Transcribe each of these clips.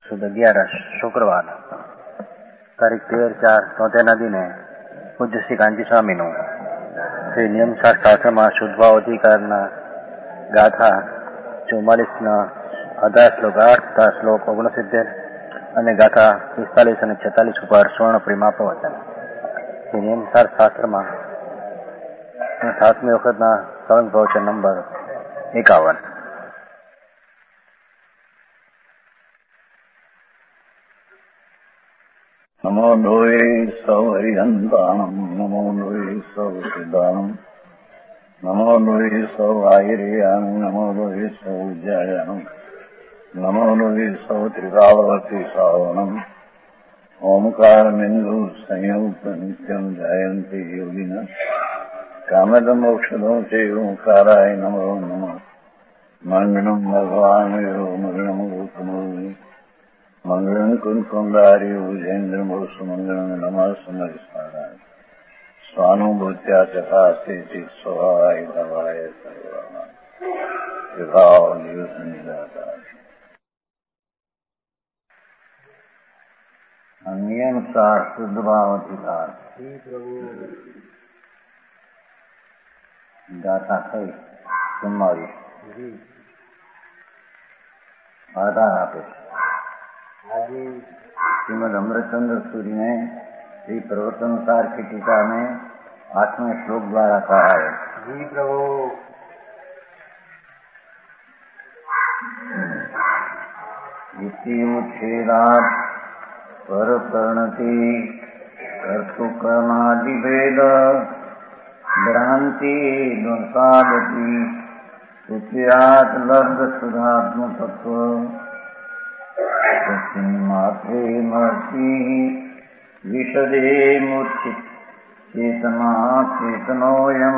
સુદ 11 શુક્રવાર તારીખ 13/4/73 દિને પૂજ્ય શ્રી કાંજી સ્વામીનું શ્રી નિયમશાસ્ત્ર શાસ્ત્રમાં શુદ્ધભાવ અધિકારના ગાથા 44ના આધા શ્લોક 8 તથા શ્લોક 69 અને ગાથા 45 અને 46 ઉપર સ્વર્ણ પ્રેમા પ્રવચન. શ્રી નિયમશાસ્ત્ર શાસ્ત્રમાં 7મી વખતના સ્વર્ણ પ્રવચન નંબર 51. નમો લોહે સૌહરિહંતાણમ નમો લોહે સૌસિદાનમ નમો લોહે સૌ આયર્યાન નમો લોહે સૌ જયાનમ નમો લોહે સૌ ત્રિકાવતી શ્રાવણમ ઓમકાર બિંદુ સંયુક્ત નિત્યમ જયંતિ યોગિન કામદ મોક્ષદો છે ઓંકારાય નમો નમઃ મંગળમ ભગવાન મંગળમ ગોતમો મંગળમ કુંકુંડારી ઉજેન્દ્ર મોક્ષ મંગળમ નમઃ સમરિસ્મરાય સ્વાનુભૂત્યા ચકાસ્તે સ્વાય ધવાય સર્વમાં વિભાવ દિવસ નિરાતા. નિયમસાર શુદ્ધભાવ અધિકાર ગાથા થઈ 44 आधार आपे श्रीमद अमृतचंद्र सूरी ने श्री प्रवर्तनसार की टीका में 8वें श्लोक द्वारा कहा है. जी प्रभु. इति उच्छेदात् पर प्रणति कर्तुकर्मादिभेद भ्रांति ध्वंसादति सुचियात लब्ध सुधात्म तत्व मात्रे महर्षि विशदे मूर्छित चेतना चेतनोयम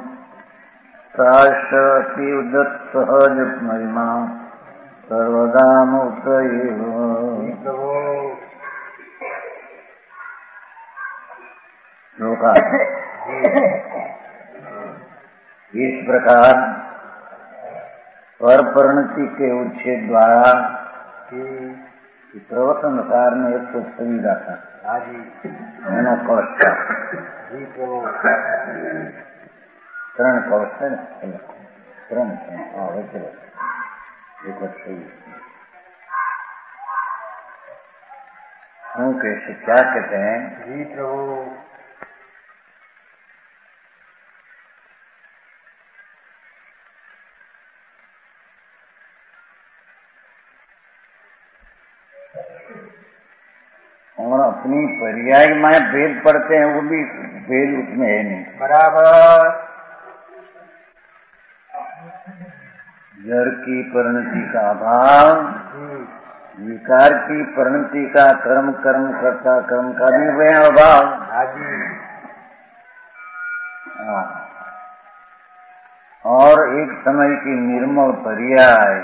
साक्षाति उदत सहज महिमा सर्वदा मुक्त श्लोका. इस प्रकार पर परिणति के उच्छेद द्वारा प्रवर्तनसार ने एक तो सुविधा था मैंने कवच था त्रण कवच है त्रण वैसे एक सही क्योंकि क्या कहते हैं. जी प्रभु. और अपनी पर्याय में भेद पढ़ते हैं वो भी भेद उसमें है नहीं बराबर. जड़ की परिणति का अभाव, विकार की परिणति का कर्म करता कर्म का भी वह अभाव. और एक समय की निर्मल पर्याय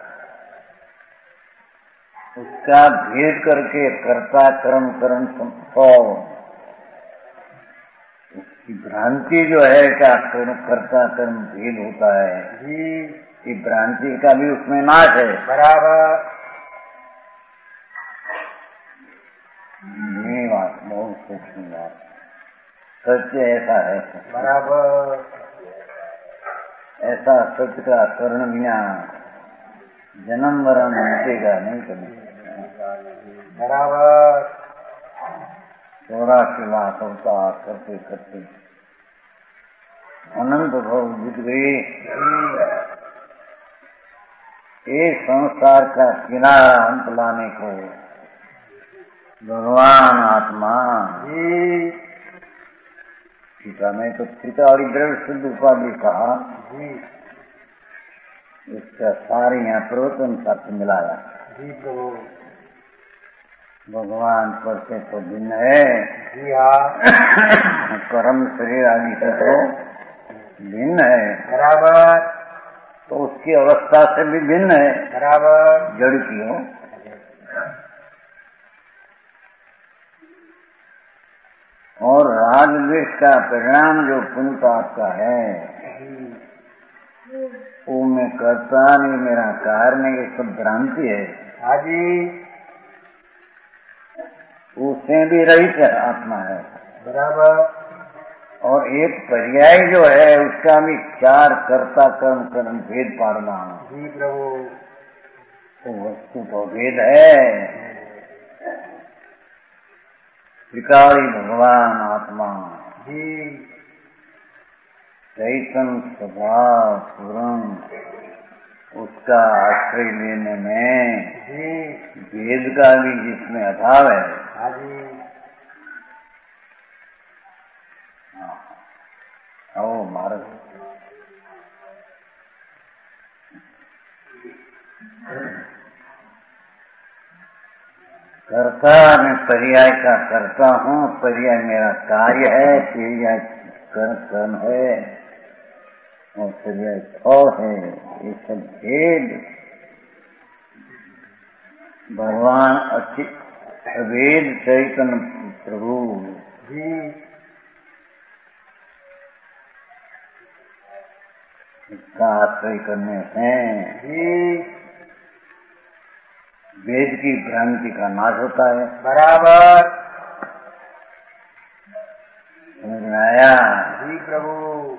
उसका भेद करके कर्ता कर्म करण संभव उसकी भ्रांति जो है क्या कर्ता कर्म भेद होता है जी. ये भ्रांति का भी उसमें नाश है बराबर. ये बात बहुत सूक्ष्म बात सत्य ऐसा है बराबर. ऐसा सत्य का करण बिना जन्म मरण मिटेगा नहीं कभी बराबर. 84 लाख अवतार करते करते अनंत भव जीत गए. एक संसार का किनारा अंत लाने को भगवान आत्मा टीका में तो त्रिकाली द्रव्य शुद्ध उपाधि कहा. इसका सारे यहाँ प्रवर्तन शास्त्र मिलाया. जी प्रभु. भगवान पर से तो भिन्न है. जी हाँ. कर्म शरीर आदि से तो भिन्न है बराबर. तो उसकी अवस्था से भी भिन्न है बराबर. जड़ की हो. और राजद्वेष का परिणाम जो पुण्य पाप का है वो मैं करता नहीं, मेरा कारण नहीं, ये सब भ्रांति है. हाजी. उससे भी रहित आत्मा है। बराबर। और एक पर्याय जो है उसका भी चार कर्ता कर्म कर्म भेद पाड़ना। जी प्रभु। तो वस्तु तो भेद है। त्रिकाली भगवान आत्मा जी। चैतन्य स्वभाव पूर्ण, उसका आश्रय लेने में जी भेद का भी जिसमें अभाव है। हाँ जी। आओ मार्ग कर्ता, मैं पर्याय का करता हूँ, पर्याय मेरा कार्य है, पर्याय कर्म है और पर्याय फल है। ये सब भेद भगवान अभेद चैतन्य प्रभु जी इसका आश्रय करने से जी वेद की भ्रांति का नाश होता है। बराबर। समझ में आया? जी प्रभु।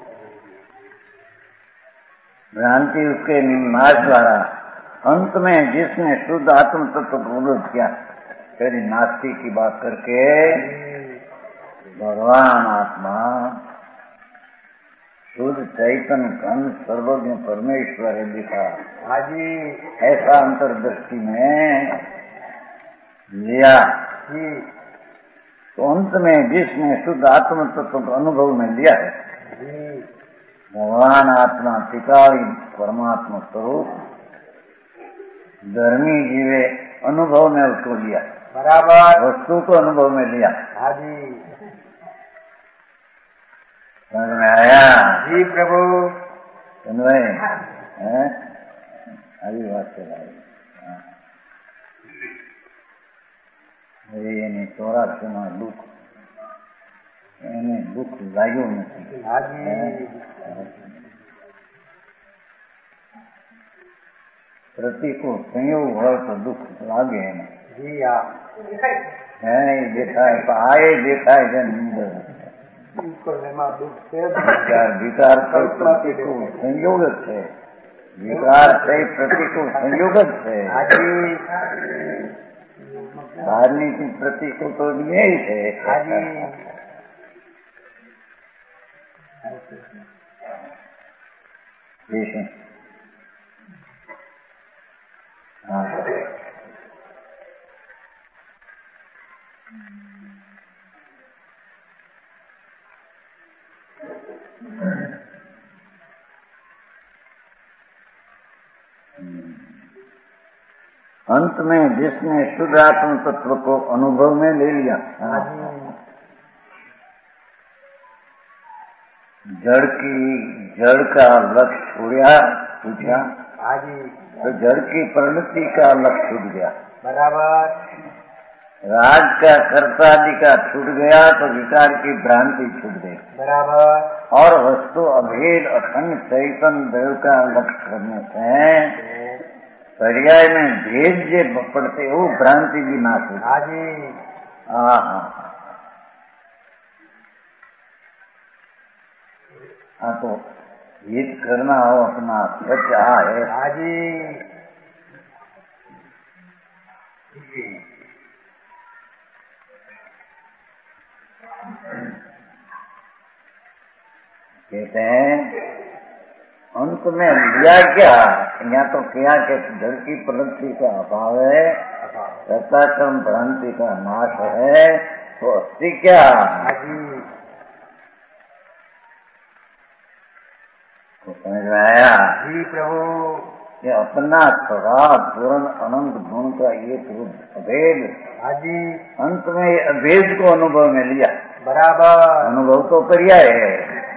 भ्रांति उसके नाश द्वारा अंत में जिसने शुद्ध आत्म तत्व को विरोध किया, पहले नास्तिक की बात करके भगवान आत्मा शुद्ध चैतन्य घन सर्वज्ञ परमेश्वर है दिखा। हाँ जी। ऐसा अंतर्दृष्टि में लिया जी तो अंत में जिसने शुद्ध आत्म तत्व को अनुभव में लिया है, जी भगवान आत्मा टिकाई परमात्मा स्वरूप धर्मी जीवे अनुभव में उसको लिया। बराबर। वस्तु को अनुभव में लिया। हाँ जी। समझ में आया? जी प्रभु। सुनवे हैं? अभी बात चलाई એને ચોરાસીમાં દુઃખ એને દુઃખ લાગ્યું નથી। हाँ जी। प्रतिकूल संयोग હોય તો દુઃખ લાગે એને। जी हाँ। है देखाय आए देखाय છે અંદર विकार से प्रतिकूल संयोग જ છે। विकार से प्रतिकूल संयोग જ છે। राजनीति प्रतिकूल तो यही है। हाँ अंत में जिसने शुद्ध आत्म तत्व को अनुभव में ले लिया, जड़ का लक्ष्य छूटा तो जड़ की प्रवृत्ति का लक्ष्य छूट गया। बराबर। राज का कर्तादि का छूट गया तो विकार की भ्रांति छूट गई। बराबर। और वस्तु अभेद अखंड चैतन्य देव का लक्ष्य करने से पर्याय में भेद जे पड़ते वो भ्रांति भी नाश होती। हाँ जी। हाँ तो हित करना हो अपना सच है। हाँ जी। कहते हैं अंत में लिया क्या, यहाँ तो क्या कि जड़ की प्रवृत्ति का अभाव है, कर्ता कर्म भ्रांति का नाश है, तो अस्थि क्या? तो समझ में आया? जी प्रभु। ये अपना स्वभाव पूर्ण अनंत गुण का एक रूप अभेद। हाँ जी। अंत में ये अभेद को अनुभव में लिया। बराबर। अनुभव तो पर्याय है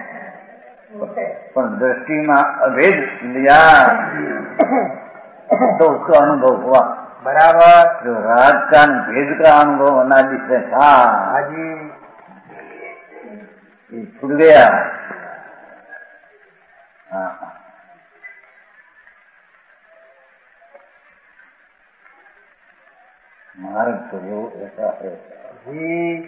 पर दृष्टि में अभेद लिया तो उसका अनुभव हुआ। बराबर। जो राज का भेद का अनुभव अनादि से था, हाँ जी, ये छूट गया। हाँ, मार्ग तो वो ऐसा है। जी।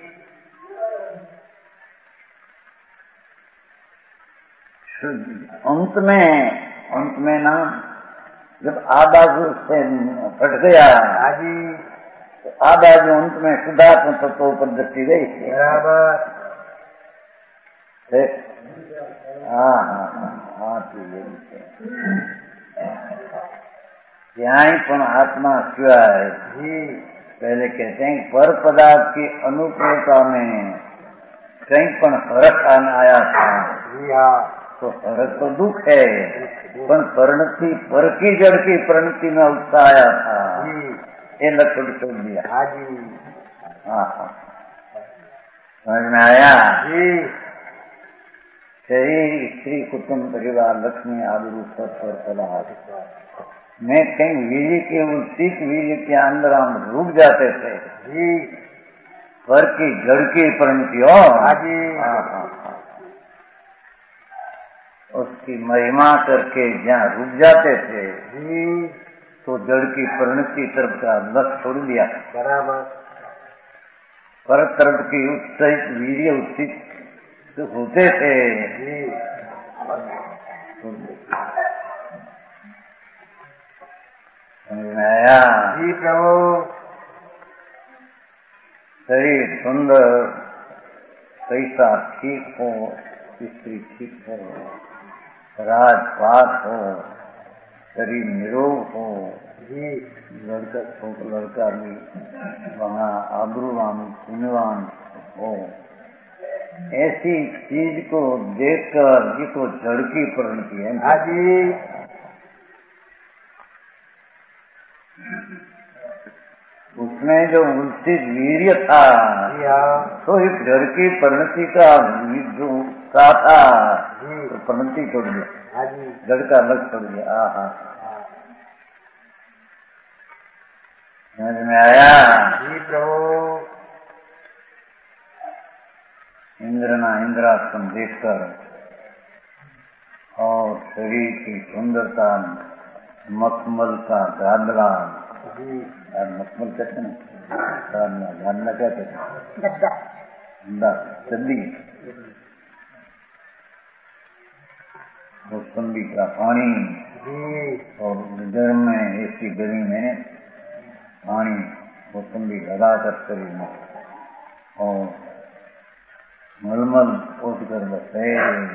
अंत में ना जब आधा से फट गया जी, तो आधा जो अंत में शुद्धात्म तत्व पर दृष्टि गई बराबर। हाँ यहाँ ही पण आत्मा सिवाय जी, पहले कहते हैं पर पदार्थ की अनुकूलता में कहीं पण फर्क आया था। जी हाँ, तो फर्क तो दुख है, पर परिणति पर की जड़ की परिणति में उत्साह आया था। जी, ये लक्षण छोड़ दिया। हाँ जी, हाँ समझ में आया जी, शरीर स्त्री कुटुंब परिवार लक्ष्मी आदि रूप पर पदार्थ में कहीं वीर्य के उल्टीक वीर्य के अंदर हम रुक जाते थे। जी, पर की जड़ की परिणति हो। हाँ जी, उसकी महिमा करके जहाँ रुक जाते थे जी, तो जड़ की परिणति तरफ का लक्ष्य छोड़ दिया। बराबर। पर तरफ की उत्साहित वीर्य उत्सित होते थे। जी, समझ में आया? जी प्रभु। शरीर सुंदर, पैसा ठीक हो, स्त्री ठीक हो, राजपाट हो, शरीर निरोग हो, जी, लड़का भी वहाँ आबरूवान पुण्यवान हो, ऐसी चीज को देखकर ये तो जड़ की परिणति है। हाँ जी, उसमें जो उल्सित वीर्य था जी हाँ, तो इस जड़ की परिणति का जो उत्साह था जी, तो परिणति छोड़ दिया। हाँ जी, जड़ का लक्ष्य छोड़ दिया। समझ में आया? जी प्रभु। इंद्रना इंद्रासन देखकर और शरीर की सुंदरता मखमल का गादला, जी, मखमल कहते हैं, गादला क्या कहते हैं, चड्डी, मौसम्बी का पानी जी, और गर्म में ऐसी गर्मी में पानी मौसम्बी लगाकर शरीर में और मलमल उठकर बसे।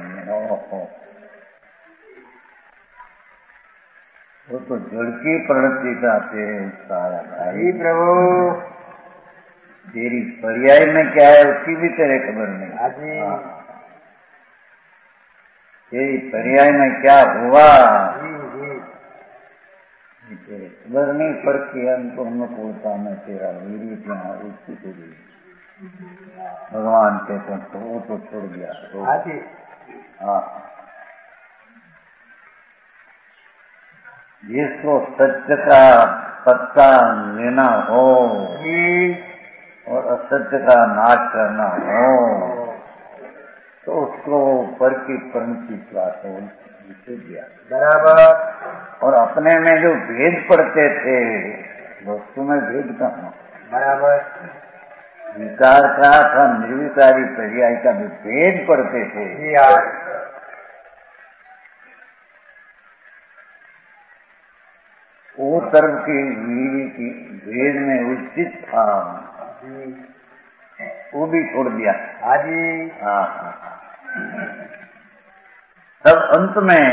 वो तो जड़ की परिणति का उत्साह। जी प्रभु। तेरी पर्याय में क्या है उसकी भी तेरे खबर नहीं। हाँ जी, तेरी पर्याय में क्या हुआ जी, जी, तेरे खबर नहीं। पर की अनुकूलता में तेरा वीर्य क्या उसकी तेरी भगवान कहते हैं तो वो तो छोड़ दिया। हाँ जी, जिसको सत्य का पत्ता लेना हो और असत्य का नाश करना हो तो उसको पर की परिणति प्राप्त हो दिया। बराबर। और अपने में जो भेद पड़ते थे वस्तु में भेद कहाँ? बराबर। विकार का था निर्विकारी पर्याय का भी भेद पड़ते थे। वो तरफ की वीर की भेद में उचित था वो भी छोड़ दिया। तब अंत में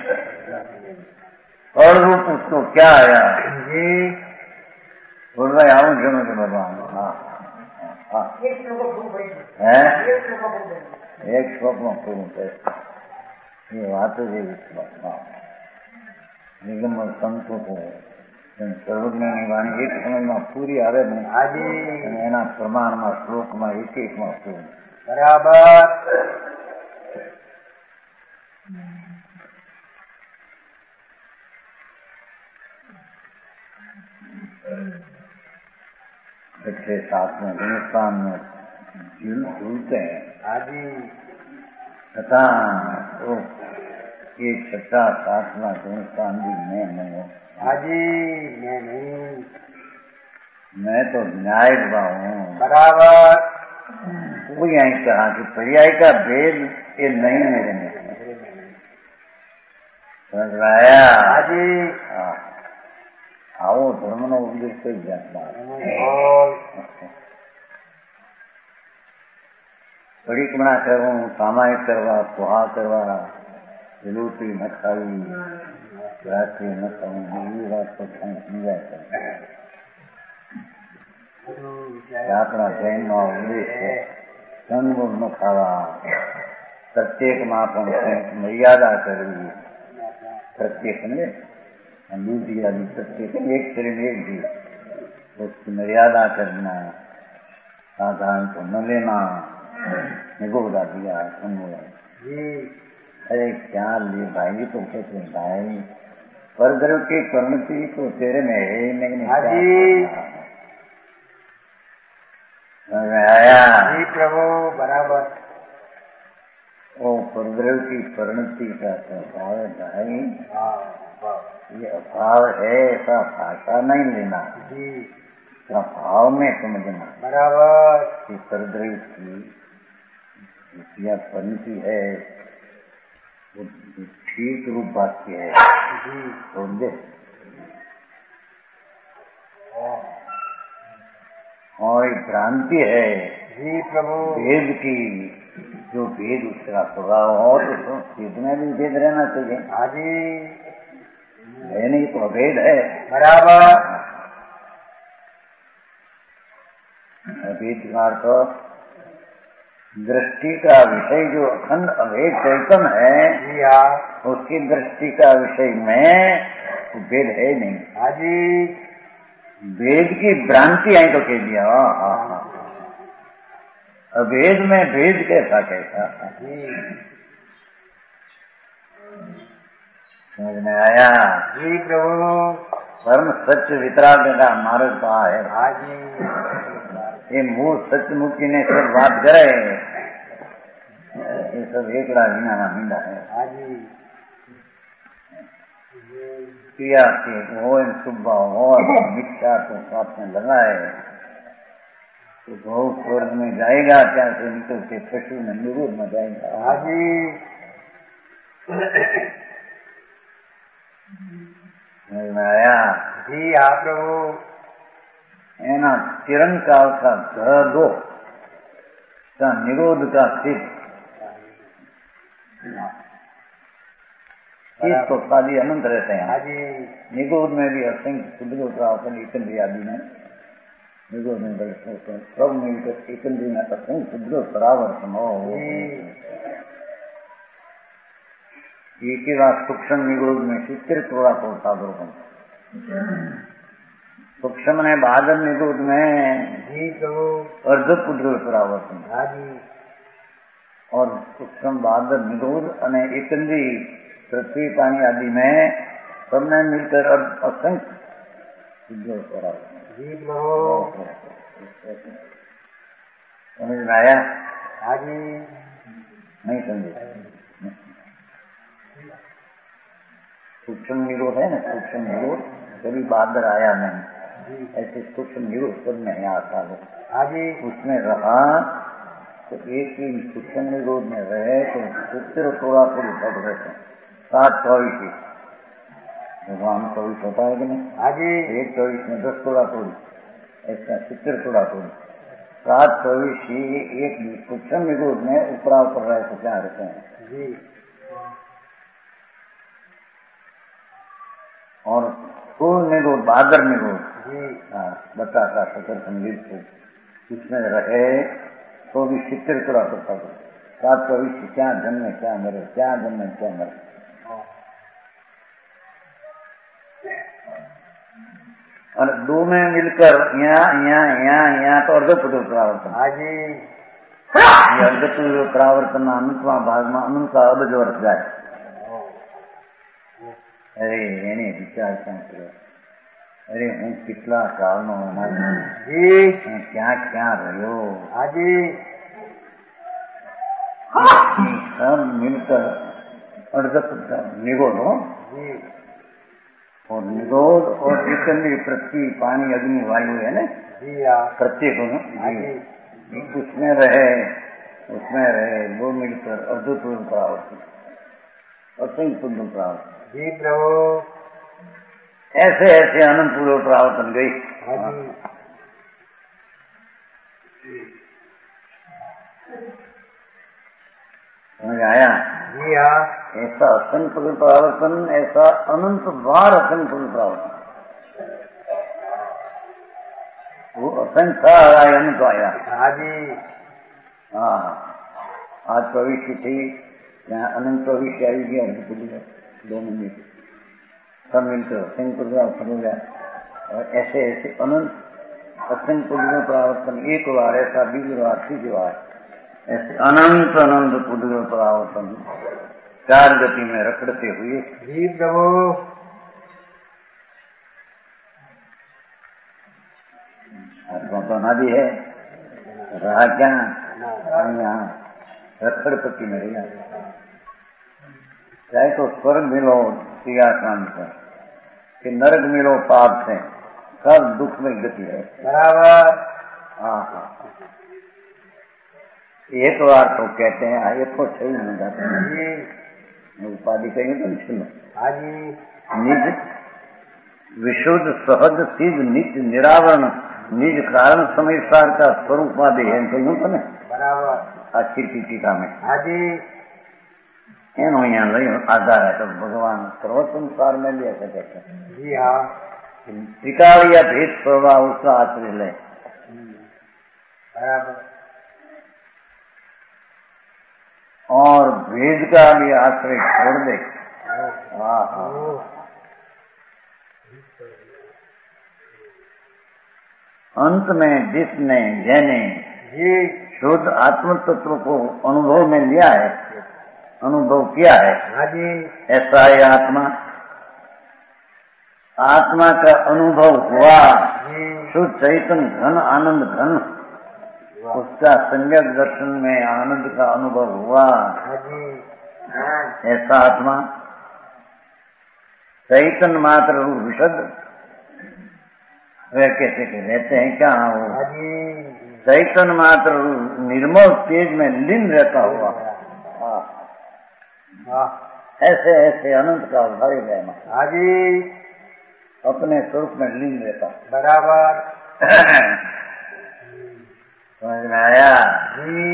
और रूप उसको क्या आया बोल रहे आऊं जनो के भगवान। एक श्लोक में पूर्ण ये बात है निगम और संतों को सर्वज्ञानी वाणी एक समय में पूरी આવે नहीं एना प्रमाण में श्लोक में एक में पूर्ण बराबर। छठे साथ में हिंदुस्तान में झूलते हैं तथा तो ये छठा सातवां हिंदुस्तान भी मैं नहीं हूँ। मैं नहीं। मैं तो न्याय हुआ हूँ। बराबर। वो यही कहा कि पर्याय का भेद ये नहीं मेरे में समझ में आया? हाजी। आओ धर्म नो उपदेश कोई जाता बड़ी कमना करूँ, सामायिक करवा, सुहा करवा, रोटी न खाई, रात्रि न खाऊं, ये बात तो समझा अपना जैन नो उपदेश है। संग न खावा, प्रत्येक माँ पर मर्यादा करवी, प्रत्येक ने दूसरी आदि प्रत्येक एक शरीर एक भी उसकी मर्यादा करना, साधारण को न लेना, निगोदा दिया संगोदा। अरे क्या ले भाई, तो कहते भाई पर द्रव की परिणति तो तेरे में है ही नहीं। आया जी प्रभु। बराबर। ओ परद्रव की परिणति का स्वभाव है भाई, ये अभाव है, ऐसा भाषा नहीं लेना, भाव में समझना। बराबर। कि परद्रव की या परिणति है वो ठीक रूप वाक्य है। समझे? और भ्रांति है जी प्रभु। भेद की, जो भेद उसका स्वभाव हो तो भेद में भी भेद रहना चाहिए। हाजी। है नहीं तो अभेद है। बराबर। अभेद का अर्थ दृष्टि का विषय जो अखंड अभेद चैतन है, उसकी दृष्टि का विषय में भेद है नहीं। हाजी। भेद की भ्रांति है तो कह दिया। अभेद में भेद कैसा कैसा समझ में आया? जी प्रभु। परम सत्य वितराग का मार्ग तो है। हाजी। ये मूल सत्य मुक्ति ने सब बात करे, ये सब एकड़ा मीना मींडा है। हाजी। क्रिया से हो सुबह हो मिथ्या तो साथ में लगाए तो गौ स्वर्ग में जाएगा, क्या से निकल के पशु में निरूप में जाएगा। हाजी। समझ में आया? जी हाँ प्रभु। है ना, चिरंकाल का दो का निरोध का सिद्ध तो खाली अनंत रहते हैं। निगोद में भी असंख्य शुद्ध एकंद्री आदि में निगोद में सब मिलकर एकंद्री में असंख्य शुद्ध परावर्तन हो। एक ही बात सूक्ष्म निगोद में चित्र थोड़ा होता दुर्गम, सूक्ष्म ने बादल निगोद में अर्ध पुद्र परावर्तन और सूक्ष्म बादल निगोद અને एकंद्री पृथ्वी पानी आदि में सबने मिलकर असंख्य शुद्ध परावर्तन। समझ में आया? नहीं समझे? सूक्ष्म निरोध है ना, सूक्ष्म निरोध कभी बादल आया नहीं, ऐसे सूक्ष्म निरोध सब में आता है। उसमें रहा तो एक ही सूक्ष्म निरोध में रहे तो चित्र थोड़ा थोड़ी बढ़ रहते हैं। 7-24 भगवान 24 होता है कि नहीं? 1-24 में 10 थोड़ा थोड़ी, ऐसा चित्र थोड़ा थोड़ी 7-24 ही एक सूक्ष्म निरोध में ऊपरा ऊपर रहे तो क्या रहते हैं। और स्थूल निरोध बादर निरोध बताता सकर संगीत को उसमें रहे तो भी चित्र थोड़ा करता था। 7-24 क्या जन्मे क्या मरे, क्या जन्मे क्या मरे। और दो में मिलकर यहाँ तो अर्धपुत्र परावर्तन। ये अर्धपुत्र परावर्तन अनंतवा भाग में अनंत का अबज वर्ष जाए। अरे એને વિચાર ક્યાં કર્યો? અરે હું કેટલા કાળનો હું ક્યાં ક્યાં રહ્યો? सब मिलकर अर्धपुत्र निगोद हो और निरोध और जितनी पृथ्वी पानी अग्नि वायु है ना जी हाँ प्रत्येक जी उसमें रहे वो मिलकर अद्भुत प्रावृत्ति असंख्य पुण्य प्रावृत्ति जी प्रभु ऐसे ऐसे अनंत पूर्व प्रावतन गई। हाँ जी समझ आया? जी हाँ ऐसा असंख्य प्रावर्तन, ऐसा अनंत बार असंख्य प्रावर्तन, वो असंख्य आया अनंत आया। हाँ जी हाँ आज प्रविष्टि थी यहाँ अनंत प्रविष्टि आई गया 2 मिनट सब मिलकर असंख्य प्रावर्तन हो गया। और ऐसे ऐसे अनंत असंख्य प्रावर्तन एक बार ऐसा 20 बार 30 बार ऐसे अनंत अनंत पुण्य प्रावर्तन 4 गति में रखड़ते हुए जी प्रभु आत्मा तो अनादि है, रहा क्या यहाँ रखड़पट्टी में रहा। चाहे तो स्वर्ग मिलो क्रियाकांड से कि नरक मिलो पाप से, सब दुख में गति है बराबर। हाँ हाँ एक बार तो कहते हैं ये तो सही नहीं जाता जी उपाधि कहेंगे तो सुनो हाँ जी निज विशुद्ध सहज सिद्ध नित्य निरावरण निज कारण समय सार का स्वरूप आदि है कहीं तो नहीं बराबर अच्छी टीका में हाँ जी एनो यहाँ लई आधार है तो भगवान सर्वसंसार में भी ऐसा कहते हैं जी हाँ त्रिकाल या भेद प्रभाव उसका आश्रय ले बराबर और भेद का भी आश्रय छोड़ दे। हाँ हाँ अंत में जिसने जैने जी शुद्ध आत्म तत्व को अनुभव में लिया है अनुभव किया है हाँ जी ऐसा ही आत्मा का अनुभव हुआ जी शुद्ध चैतन्य घन आनंद घन उसका संज्ञक दर्शन में आनंद का अनुभव हुआ। हाँ जी ऐसा आत्मा चैतन्य मात्र रूप विशुद्ध वे कैसे के रहते हैं क्या वो हाँ जी चैतन्य मात्र रूप निर्मल तेज में लीन रहता हुआ हाँ ऐसे ऐसे अनंत का भारी रहना हाँ जी अपने स्वरूप में लीन रहता बराबर समझ में आया? जी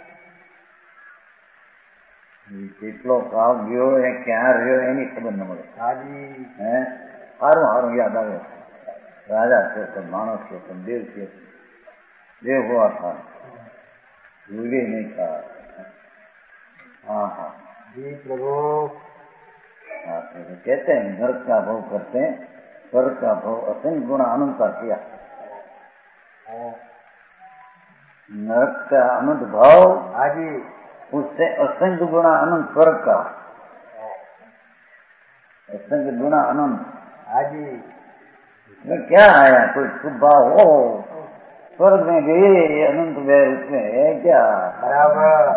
કેટલો ભાવ ગયો એ ક્યાં રહ્યો એની ખબર ન મળે हाँ जी સારું સારું યાદ આવે રાજા છે તો માણસ છે તો દેવ છે देव हुआ था भूले नहीं था। हाँ हाँ जी प्रभु कहते हैं नरक का भोग करते हैं स्वर्ग का भोग असंख्य गुणा अनंत का किया। नरक का अनंत भाव हाँ जी उससे असंख्य गुणा अनंत स्वर्ग का असंख्य गुणा अनंत। हाँ जी इसमें क्या आया कोई शुभ भाव हो स्वर्ग में गए अनंत में उसमें है क्या बराबर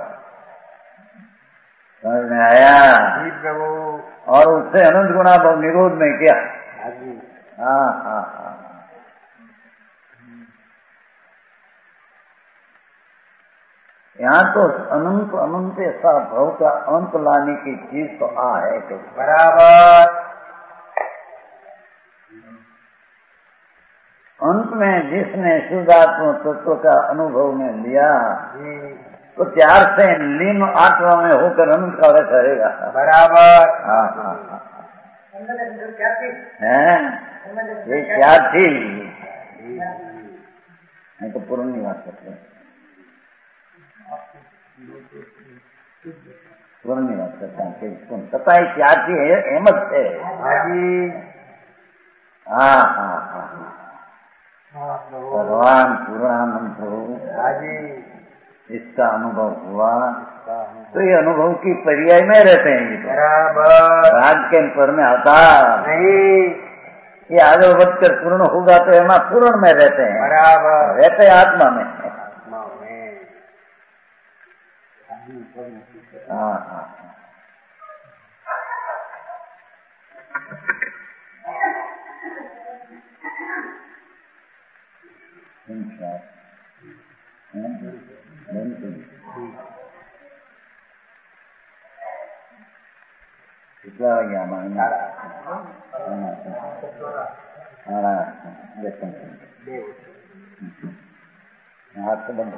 समझ में आया? जी प्रभु और उससे अनंत गुणा भाव निरोध में क्या? हाँ जी हाँ हाँ हाँ यहाँ तो अनंत अनंत ऐसा भाव का अंत लाने की चीज तो है तो बराबर अंत में जिसने शुद्धात्म तत्व का अनुभव में लिया जी तो प्यार से लीन आत्मा में होकर अनंत का वह करेगा। बराबर हाँ हाँ हाँ हैं ये क्या थी नहीं तो पूर्ण नहीं बात करते पूर्ण नहीं बात करता पता है क्या थी अहमद थे। हाँ जी हाँ हाँ हाँ हाँ प्रभु भगवान पूर्णानंद प्रभु हाँ जी इसका अनुभव हुआ तो ये अनुभव की पर्याय में रहते हैं ये तो बराबर राग के पर में आता नहीं ये आगे बढ़कर पूर्ण होगा तो हम पूर्ण में रहते हैं बराबर रहते हैं आत्मा में। आत्मा में हाँ हाँ श्वास कितना गया मांगना हाथ से बंद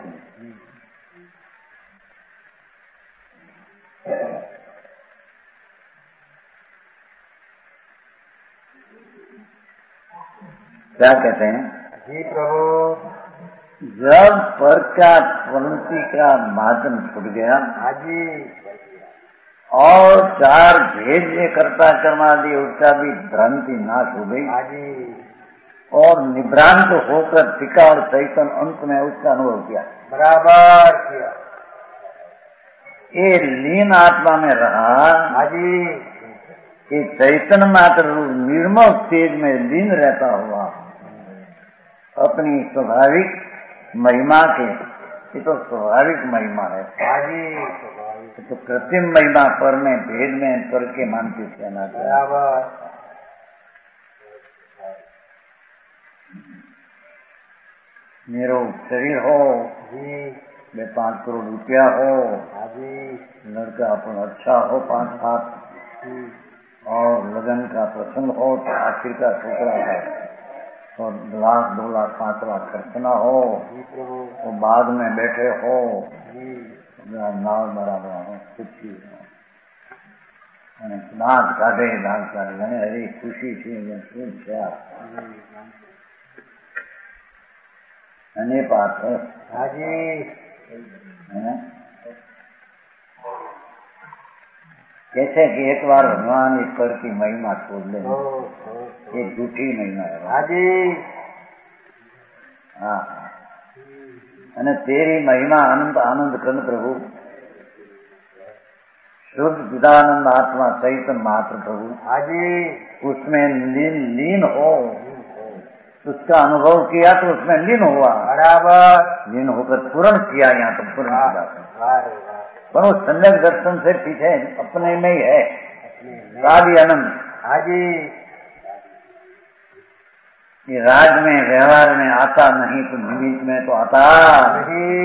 क्या कहते हैं जी प्रभु। जब पर का प्रवृत्ति का माध्यम छूट गया हाजी और चार भेद करता कर्मादि उसका भी भ्रांति नाश हो गई हाजी और निभ्रांत होकर टिका और चैतन अंत में उसका अनुभव किया बराबर किया। ये लीन आत्मा में रहा हाजी कि चैतन मात्र निर्मल तेज में लीन रहता हुआ अपनी स्वाभाविक महिमा के, ये तो स्वाभाविक महिमा है हाजी तो कृत्रिम महिमा पर में भेद में करके मानती कहना बराबर। मेरो शरीर हो जी 5 करोड़ रुपया हो हाजी लड़का अपन अच्छा हो 5-7 और लगन का प्रसंग हो तो आखिर का छोकरा है और 1 लाख 2 लाख 5 लाख खर्चना हो जी प्रभु। तो बाद में बैठे हो जी नाव बराबर हो कुछ ही दांत काटे मैंने हरी खुशी थी શું છે અને પાત્ર हाजी कैसे कि एक बार भगवान ईश्वर की महिमा छोड़ ले ये झूठी महिमा है हाजी हाँ અને तेरी महिमा अनंत आनंद कर्ण प्रभु शुद्ध चिदानंद आत्मा चैतन्य मात्र प्रभु हाजी उसमें लीन हो उसका अनुभव किया तो उसमें लीन हुआ बराबर। लीन होकर पूर्ण किया यहाँ तो पूर्ण किया पर वो सम्यक दर्शन से पीछे अपने में ही है राज आनंद हाजी ये राज में व्यवहार में आता नहीं तो निमित्त में तो आता नहीं।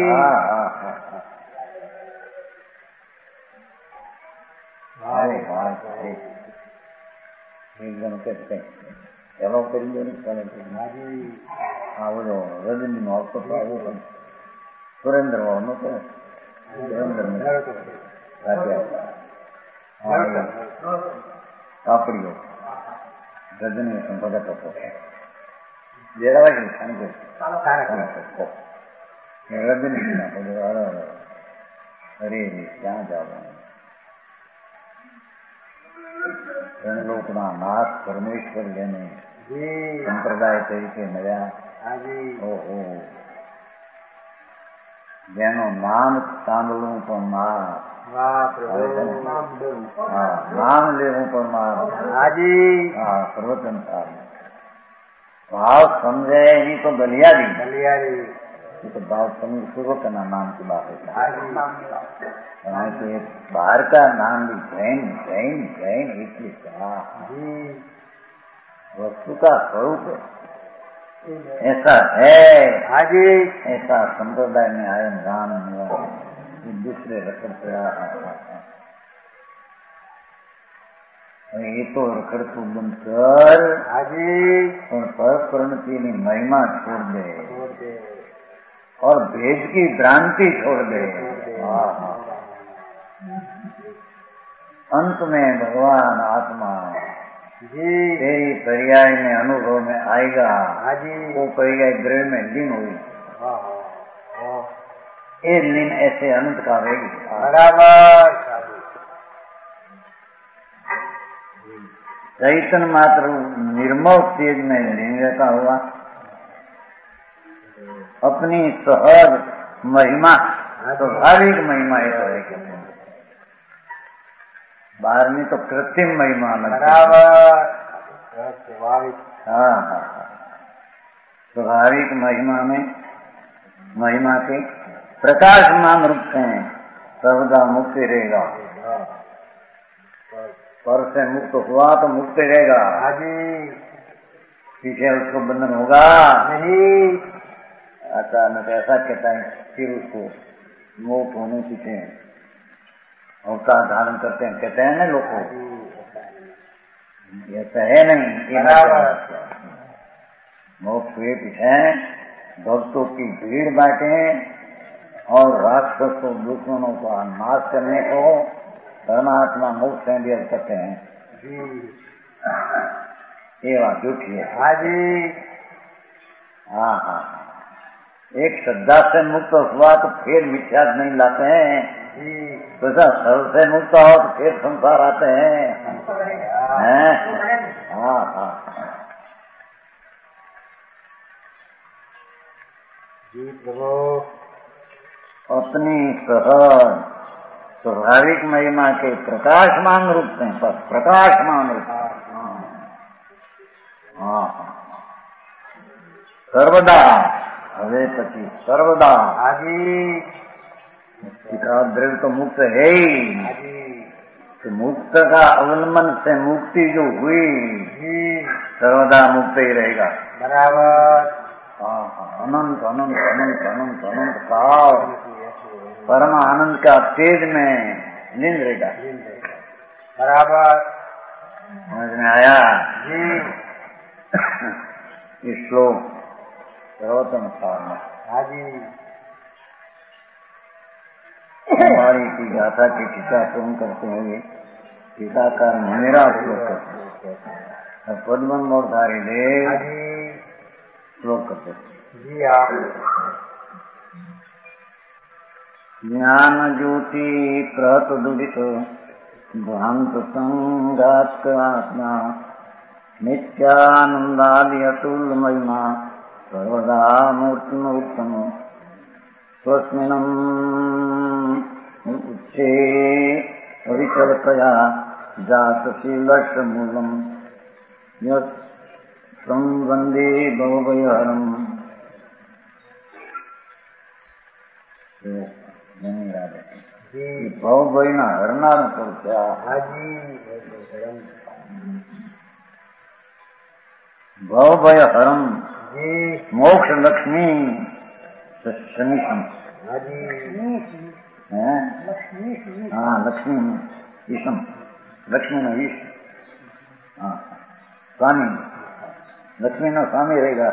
एकदम कहते चलो करिए हाँ वो जो रजनी मॉल तो सुरेंद्र मोहन तो सुरेंद्र में कापड़ियों रजनी संपदा तो रजनी अरे क्या जाओ रणलोकना नाथ परमेश्वर लेने संप्रदाय तरीके મળ્યા ઓહો જેનો નામ સાંભળવું પણ માર નામ લેવું પણ માર हाजी हाँ प्रवचन था भाव समझे नहीं तो गलियारी ये तो भाव समझ शुरू करना नाम की बात है तो बाहर का नाम भी जैन जैन जैन इसलिए कहा वस्तु का स्वरूप ऐसा है हाजी ऐसा संप्रदाय में आए राम दूसरे रखड़ पे ये तो रखड़ को बंद कर हाजी पर प्रणति की महिमा छोड़ दे और भेद की भ्रांति छोड़ दे अंत में भगवान आत्मा जी तेरी पर्याय में अनुभव में आएगा हाजी वो पर्याय ग्रह में लीन हुई ये लीन ऐसे अनंत का वेग बराबर। चैतन्य मात्र निर्मल तेज में लीन रहता हुआ अपनी सहज महिमा स्वाभाविक महिमा ये तो है कहते हैं बाहर में तो कृत्रिम महिमा बराबर। हाँ स्वाभाविक महिमा में महिमा के प्रकाशमान रूप से सर्वदा मुक्त रहेगा पर से मुक्त हुआ तो मुक्त रहेगा हाजी पीछे उसको बंधन होगा नहीं अचानक ऐसा कहता है, फिर उसको मोह होने सीखे अवतार धारण करते हैं, कहते हैं ना लोग को, ऐसा है नहीं। मोक्ष वे है भक्तों की भीड़ बांटे और राक्षसों दुश्मनों का नाश करने को परमात्मा मोक्ष दिया करते हैं। ये बात झूठी है। हाँ हाँ, एक श्रद्धा से मुक्त हुआ तो फिर मिथ्या नहीं लाते हैं, तो सर्व से मुक्त हो तो फिर संसार आते हैं। हाँ हाँ अपनी सहज स्वाभाविक महिमा के प्रकाशमान रूप से, बस प्रकाशमान रूप। हाँ सर्वदा हवे पति सर्वदा द्रव्य तो मुक्त है ही, तो मुक्त का अवलंबन से मुक्ति जो हुई सर्वदा मुक्त ही रहेगा। बराबर। हाँ अनंत अनंत अनंत अनंत अनंत काल परम आनंद का तेज में लीन रहेगा। बराबर समझ में आया जी। इस श्लोक सर्वोत्तम सार हमारी की गाथा की टीकाकरण करते हुए टीकाकार मेरा श्लोक करते पद्मन मोरधारी देव श्लोक करते जी। ज्ञान ज्योति प्रहत दुरित भ्रांत संघात आत्मा नित्यानंदादि अतुल महिमा सर्वदा मूर्तिमोत्तम स्वस्मिनम् उच्चे विकल्पया जातशीलक्षमूलम् यत् संवन्दे भवभयहरम्। भवभय ना हरना क्या भवभय हरम मोक्ष लक्ष्मी समीशम। हाँ लक्ष्मी ईशम, लक्ष्मी न ईश। हाँ स्वामी, लक्ष्मी न स्वामी रहेगा।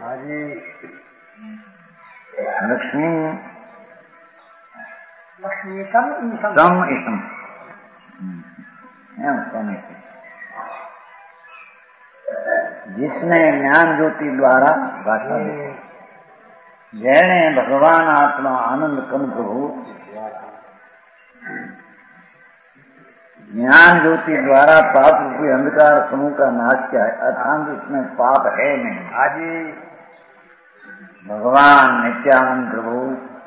लक्ष्मी सम ईशम स्वामी। जिसने ज्ञान ज्योति द्वारा भाषा जैने भगवान आत्मा आनंद कम प्रभु ज्ञान ज्योति द्वारा पाप रूपी अंधकार समूह का नाश किया है, अर्थात इसमें पाप है नहीं। भगवान नित्यानंद प्रभु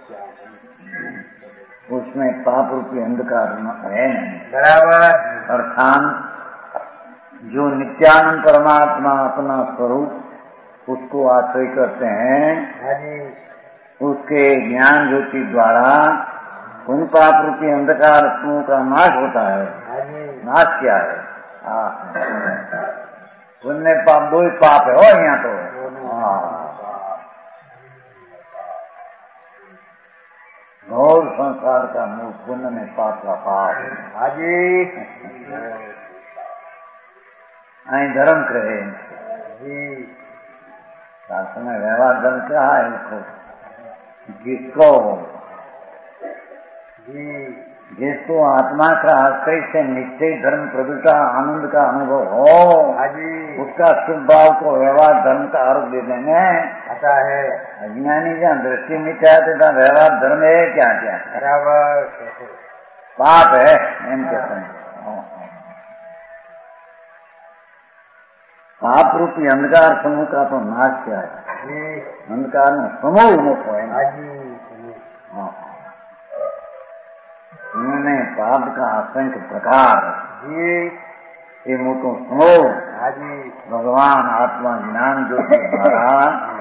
उसमें पाप रूपी अंधकार है नहीं। बराबर। अर्थात जो नित्यानंद परमात्मा अपना स्वरूप उसको आश्रय करते हैं, उसके ज्ञान ज्योति द्वारा उन पाप रूपी अंधकार समूह का नाश होता है। नाश क्या है? पुण्य पाप दो ही पाप है। और यहाँ तो घोर संसार का मूल पुण्य में पाप का पाप। हाजी धर्म करे शास्त्र में व्यवहार धर्म क्या है उसको, जिसको आत्मा का आश्रय से निश्चय धर्म प्रभुता आनंद का अनुभव हो, उसका शुभ भाव को व्यवहार धर्म का आरोप दे देंगे आता है। अज्ञानी जहाँ दृष्टि नहीं चाहते था व्यवहार धर्म है क्या क्या बराबर पाप है एम कहते हैं। पाप रूपी अंधकार समूह का तो नाश क्या है? अंधकार में समूह मुख है। इन्होंने पाप का असंख्य प्रकार ये मुखों समूह भगवान आत्मा ज्ञान ज्योति द्वारा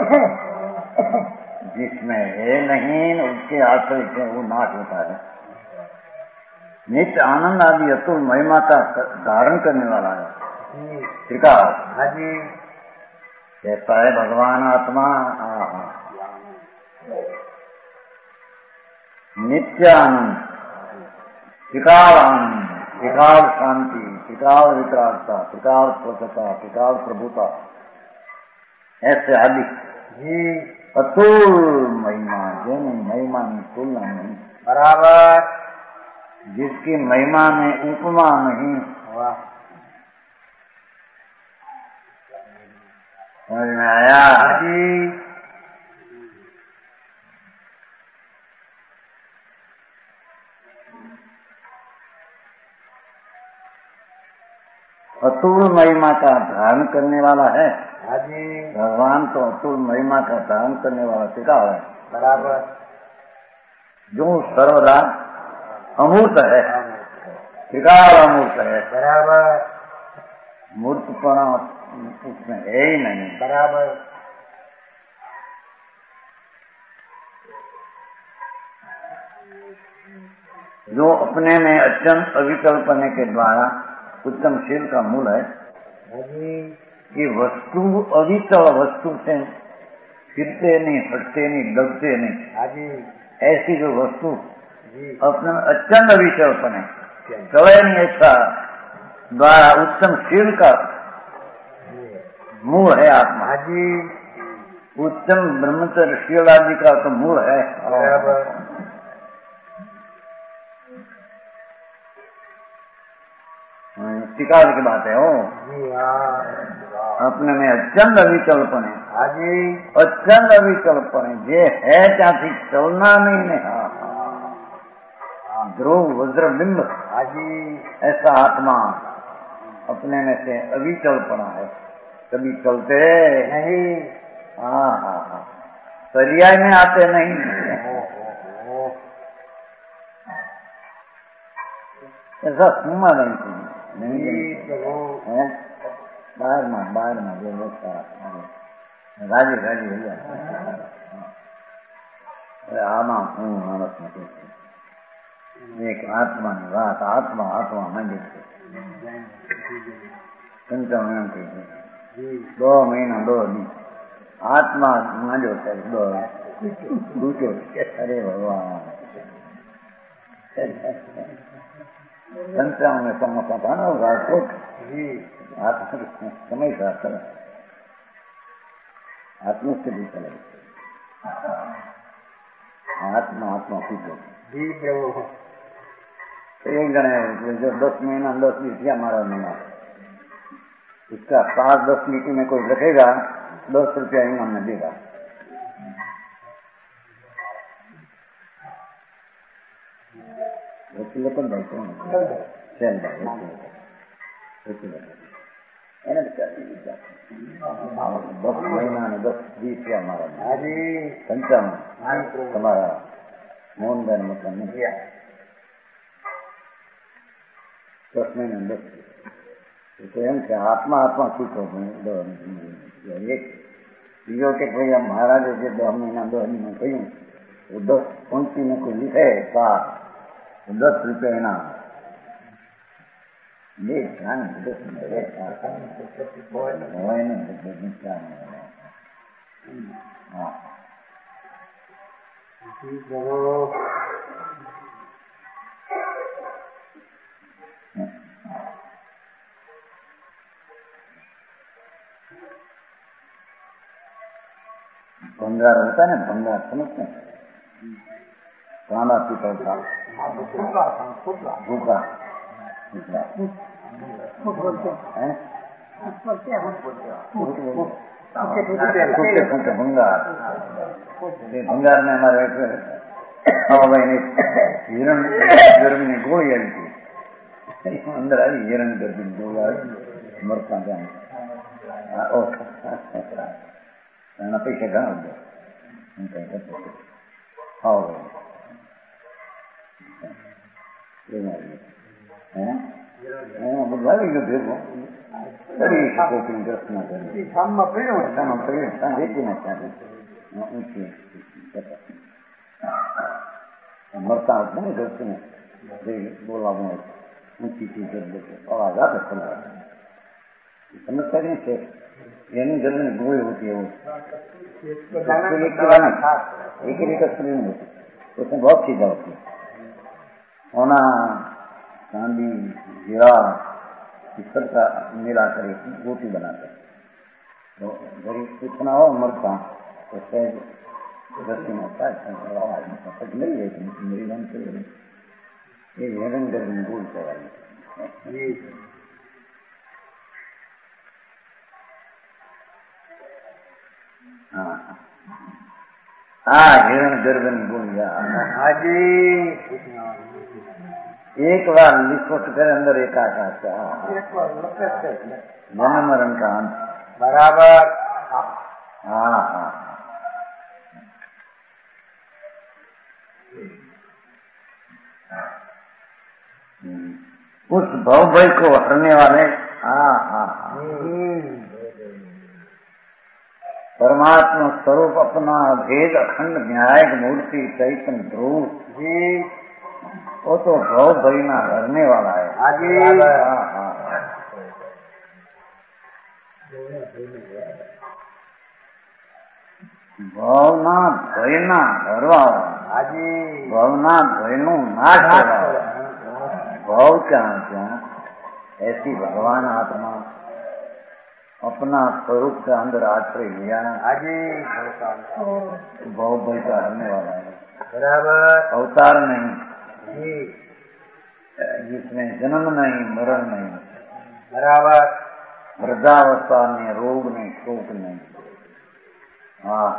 जिसमें है नहीं उसके आश्रय से वो नाश होता है। नित्य आनंद आदि अतुल महिमा का धारण करने वाला है। कैसा है भगवान आत्मा? नित्यानंद, त्रिकाल आनंद, त्रिकाल शांति, त्रिकाल विकरालता, त्रिकाल स्वच्छता, त्रिकाल प्रभुता, ऐसे आदि अतुल महिमा, जिन महिमा में तुलना नहीं, बराबर, जिसकी महिमा में उपमा नहीं। समझ में आया? जी अतुल महिमा का धारण करने वाला है जी भगवान, तो अतुल महिमा का धारण करने वाला त्रिकाल है, बराबर, जो सर्वदा अमूर्त है, त्रिकाल अमूर्त है, बराबर, मूर्तपना उसमें है ही नहीं, बराबर, जो अपने में अत्यंत अविकल्पने के द्वारा उत्तमशील का मूल है जी कि वस्तु अविचल वस्तु से फिरते नहीं, हटते नहीं, दबते नहीं, जी ऐसी जो वस्तु जी अपने अत्यंत अविचलपने चले नहीं, ऐसा द्वारा उत्तमशील का मूल है आत्मा। जी उत्तम ब्रह्मचर्यशील आदि का तो मूल है। बराबर, टिकाल की बात है हो। जी हाँ, अपने में अत्यंत अविचलपने, जी अत्यंत अविचलपने जे है ત્યાંથી चलना नहीं ने, ध्रुव वज्र बिंब जी ऐसा आत्मा अपने में से अविचलपना है, कभी चलते नहीं, हाँ, पर्याय में आते नहीं, ऐसा सुनना नहीं है। बाहर में जो लोग राजी हो जाए, आमा हूँ मानस में एक आत्मा ની વાત, આત્મા માંડી છે સંચમન થઈ છે 2 મહિના 2 દી આત્મા માંડ્યો છે, દૂટ્યો છે। અરે ભગવાન, સંચમન में समोसा खाना राजकोट समय था सर आत्मस्थिति चले, आत्मा पीछे जी प्रभु, एक जने जो 10 महीना 10 दिन किया हमारा महीना, उसका 5-10 मीटिंग में कोई रखेगा 10 रुपया इनाम में देगा। वकील को भाई कौन चल भाई 10 महीना ने 10 दिन किया हमारा जी पंचाम हमारा मोहनदान मतलब नहीं 10 महीना 10 तो एम કે આત્મા શીખો એક બીજો કે ભાઈ આ મહારાજે જે 10 મહિના 10 મહિના કહ્યું वो 10 पंक्ति में कोई लिखे 10 रुपये इनाम ये ध्यान 10 हाँ भंगार होता है ना, भंगार समझते हैं, काना पीतल का भूखा भंगार, भंगार में हमारे भाई ने हिरण गर्मी ने गोली आई थी, अंदर आई हिरण गर्मी गोली मरता जाए એના પૈસા ઘણા બધા ભેગો કરી શકો દર્શન મરતા ને દર્શન બોલાવું ઊંચી અવાજ આપે समझते नहीं थे, यानी जल्दी गोई होती है वो एक ही कस्तूरी नहीं होती, उसमें बहुत चीजें होती है, सोना चांदी हीरा इस सब का मिला कर एक रोटी बनाते हैं। तो गरीब इतना हो मरता तो शायद रस्सी में होता है नहीं है मेरी मन से ये हिरण गर्मी भूल कर हाँ हिरण गर्दन भूल गया। हाँ जी एक बार लिखोट कर अंदर एक आकाश जन्म मरण का अंत बराबर। हाँ हाँ उस भवभय को हरने वाले परमात्मा स्वरूप अपना भेद अखंड न्यायिक मूर्ति चैतन्य ध्रुव जी, वो तो भवभय ना हरने वाला है। भावना भयना हरवा भावना भयनु नाश भाव क्या क्यों ऐसी भगवान आत्मा अपना स्वरूप के अंदर आश्रय लिया भाव भय का हरने वाला है। बराबर अवतार नहीं जिसमें जन्म नहीं मरण नहीं, बराबर वृद्धावस्था में रोग नहीं शोक नहीं। हाँ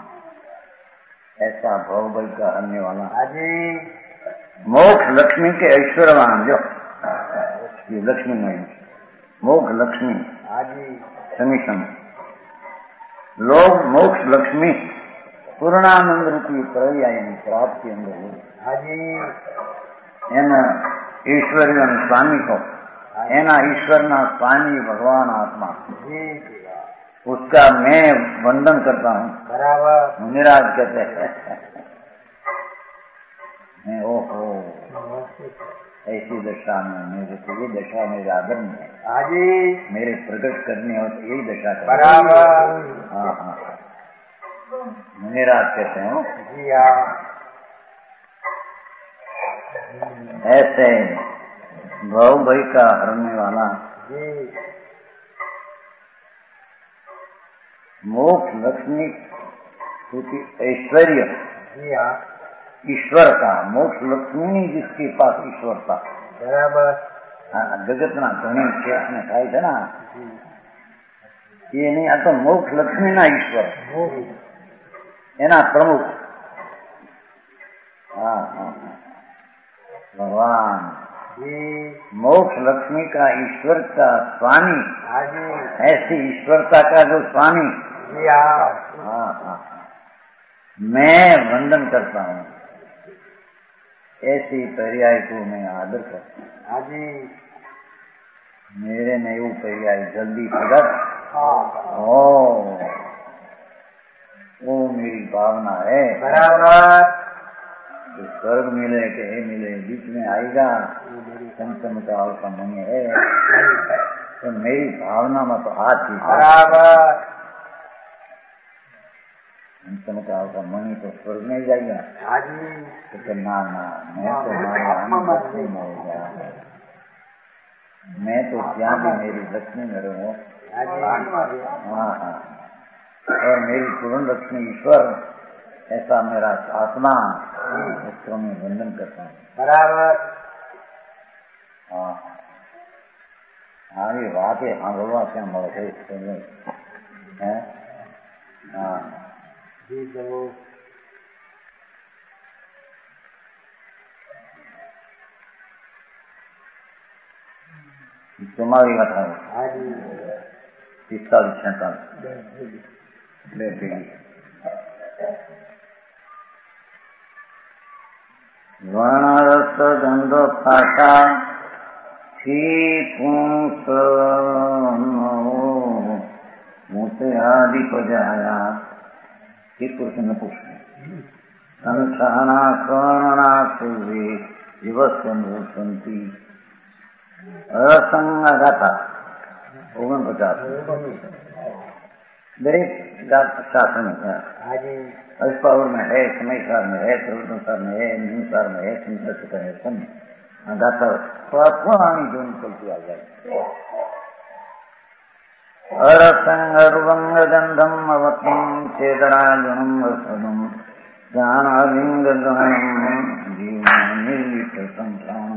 ऐसा भवभय का हरने वाला मोक्ष लक्ष्मी के ऐश्वर्यवान जो ये लक्ष्मी नहीं मोक्ष लक्ष्मी समीशन लोग मोक्ष लक्ष्मी पूर्णानंद रूपी पर्यायनी प्राप्ति अंदर एना ईश्वरी स्वामी को एना ईश्वर ना स्वामी भगवान आत्मा उसका मैं वंदन करता हूँ। बराबर मुनिराज कहते हैं ओहो ऐसी दशा में मेरे को ये दशा मेरे आदर में है मेरे प्रकट करने हो तो यही दशा कर। बराबर हाँ मुनिराज कहते हैं ऐसे भव भय का हरने वाला मोक्ष लक्ष्मी क्योंकि ऐश्वर्य ईश्वर का मोक्ष लक्ष्मी जिसके पास ईश्वर था। बराबर जगत ना धनी शेष ने खाई थे ना ये नहीं आ तो मोक्ष लक्ष्मी ना ईश्वर एना प्रमुख भगवान मोक्ष लक्ष्मी का ईश्वर का स्वामी ऐसी ईश्वरता का जो स्वामी मैं वंदन करता हूँ ऐसी पर्याय को मैं आदर करता हूँ। मेरे में वो पर्याय जल्दी प्रकट वो मेरी भावना है। बराबर तो स्वर्ग मिले के मिले बीच में आएगा संतम का और मन है तो मेरी भावना में तो आती। बराबर संतम का और मन तो स्वर्ग में जाएगा तो ना मैं तो हमारे लक्ष्मी में हो गया मैं तो क्या भी मेरी लक्ष्मी में रहूँ। हाँ और मेरी पूर्ण लक्ष्मी ईश्वर ऐसा मेरा आत्मा उसको मैं वंदन करता हूँ। बराबर हाँ ये बात है। हाँ बोलवा क्या મળે है हाँ जी जरूर तुम्हारी कथा है 46 वर्णरस गंध भाषा पुंस मुते आदि पजाया पुरुष न पुष्ण संठाना कर्णना सूर्य दिवस संति रसंग गाथा 49 दरेक शास्त्र में अल्पावर में है, समयसार में है, प्रवचनसार में है, न्यूसार में है, संतर्षित है, सब गाता पुरानी जो निकलती आ जाए। अरसंग गंधम अवत्म चेतना गुणम वसदम ज्ञानालिंग गणम जीवनिलिट संप्राण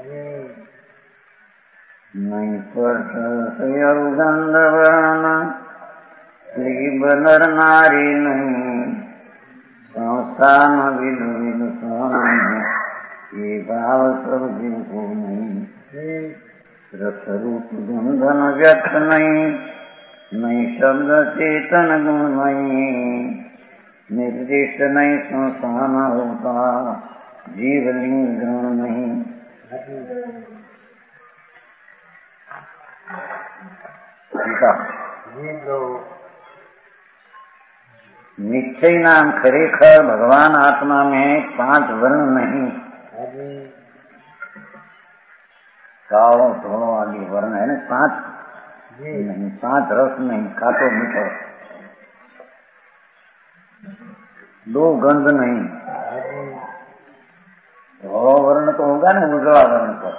नहीं पर गंधवर्ण श्री नर नारी नहीं संस्थान विलु विलु ये भाव सब जीव को नहीं रस रूप गंधन व्यक्त नहीं शब्द चेतन गुण नहीं निर्दिष्ट नहीं संस्थान होता जीवलिंग गुण नहीं। निश्चय नाम खरेखर भगवान आत्मा में 5 वर्ण नहीं, कालो धोलो आदि वर्ण है ना, 5 नहीं, 5 रस नहीं, काटो मीठो, 2 गंध नहीं। धोलो वर्ण तो होगा ना उजला वर्ण तो।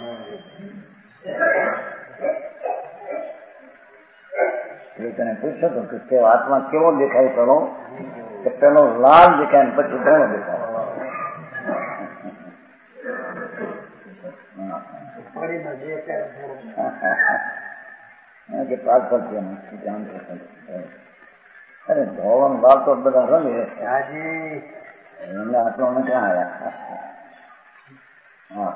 तने पूछो तो किसके आत्मा केवो देखाय करो तो पेलो लाल देखाय ने पछी धोलो देखाय। के पास पड़ती है जान अरे धोवन लाल तो बड़ा रंग है आत्मा में क्या आया। हाँ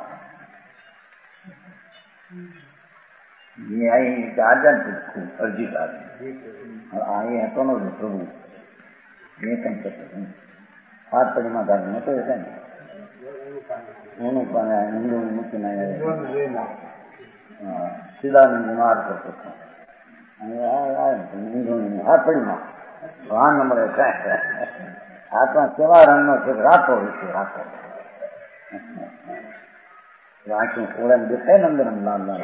ये आई आजन अर्जी का और आए हैं दोनों प्रभु ये कम करते हाथ परिमा धारण में तो ऐसा नहीं उन्होंने हिंदू मुक्ति नहीं सीधानंद बीमार करते हिंदू हाथ परिमा वाहन नंबर ऐसा है आत्मा केवा रंग में सिर्फ रातो रातो आंखें खोले दिखते नंदन लाल लाल।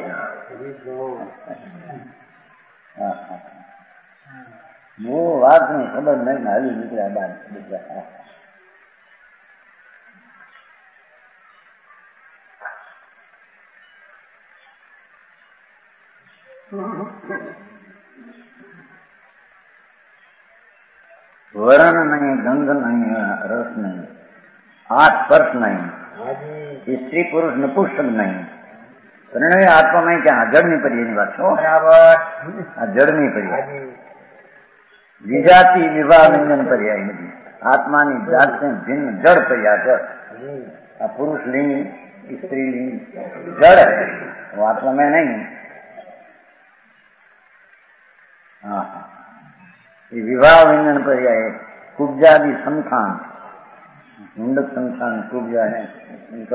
वो बात में खबर नहीं नाली निकला बात निकला। वर्ण नहीं, गंध नहीं, रस नहीं, 8 स्पर्श नहीं, स्त्री पुरुष नपुंसक नहीं, परिणय आत्मा में क्या जड़ नहीं पड़ी है बात छो जड़ नहीं पड़ी विजाति विवाह व्यंजन पर्याय नहीं आत्मा की जात से भिन्न जड़ पर्याय जड़ पुरुष लिंग स्त्री लिंग जड़ है वो आत्मा में नहीं। हाँ ये विवाह व्यंजन पर्याय कुब्जादि संस्थान मुंडक संस्थान कुब्जा है इनका